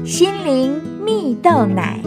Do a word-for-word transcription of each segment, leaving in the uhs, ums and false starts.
心灵蜜豆奶。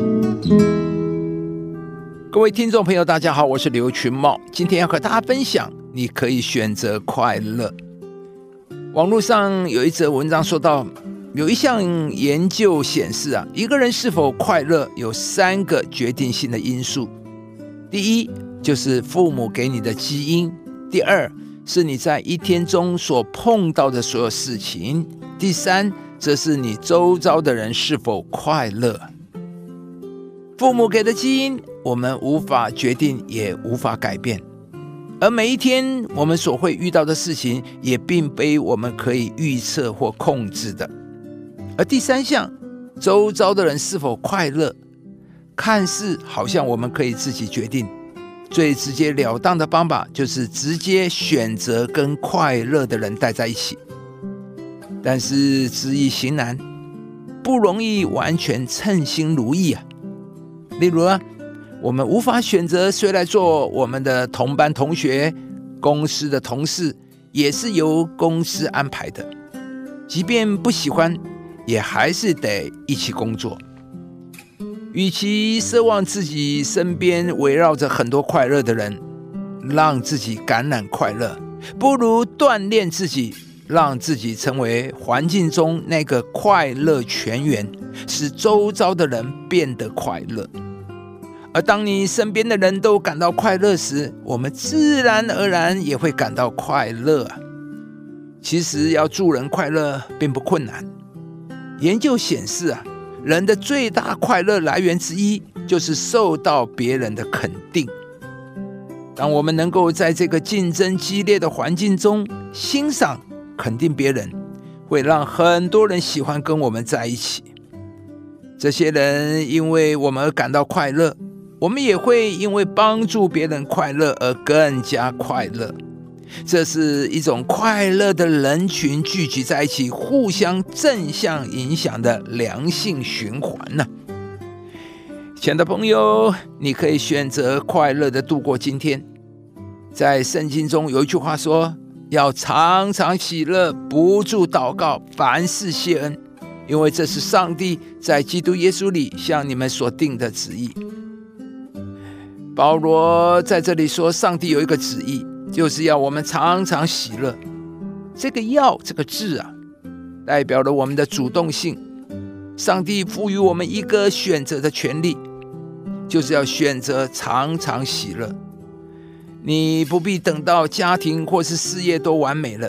各位听众朋友大家好，我是刘群茂，今天要和大家分享你可以选择快乐。网络上有一则文章说到，有一项研究显示啊，一个人是否快乐有三个决定性的因素。第一，就是父母给你的基因；第二，是你在一天中所碰到的所有事情；第三，则是你周遭的人是否快乐。父母给的基因，我们无法决定，也无法改变。而每一天我们所会遇到的事情，也并非我们可以预测或控制的。而第三项，周遭的人是否快乐，看似好像我们可以自己决定。最直截了当的方法，就是直接选择跟快乐的人待在一起。但是知易行难，不容易完全称心如意啊。例如啊，我们无法选择谁来做我们的同班同学，公司的同事也是由公司安排的，即便不喜欢，也还是得一起工作。与其奢望自己身边围绕着很多快乐的人，让自己感染快乐，不如锻炼自己，让自己成为环境中那个快乐泉源，使周遭的人变得快乐。而当你身边的人都感到快乐时，我们自然而然也会感到快乐啊。其实要助人快乐并不困难。研究显示啊，人的最大快乐来源之一，就是受到别人的肯定。当我们能够在这个竞争激烈的环境中欣赏、肯定别人，会让很多人喜欢跟我们在一起。这些人因为我们而感到快乐，我们也会因为帮助别人快乐而更加快乐。这是一种快乐的人群聚集在一起，互相正向影响的良性循环呢、啊。亲爱的朋友，你可以选择快乐的度过今天。在圣经中有一句话说，要常常喜乐，不住祷告，凡事谢恩，因为这是上帝在基督耶稣里向你们所定的旨意。保罗在这里说，上帝有一个旨意，就是要我们常常喜乐。这个要这个字啊，代表了我们的主动性。上帝赋予我们一个选择的权利，就是要选择常常喜乐。你不必等到家庭或是事业都完美了，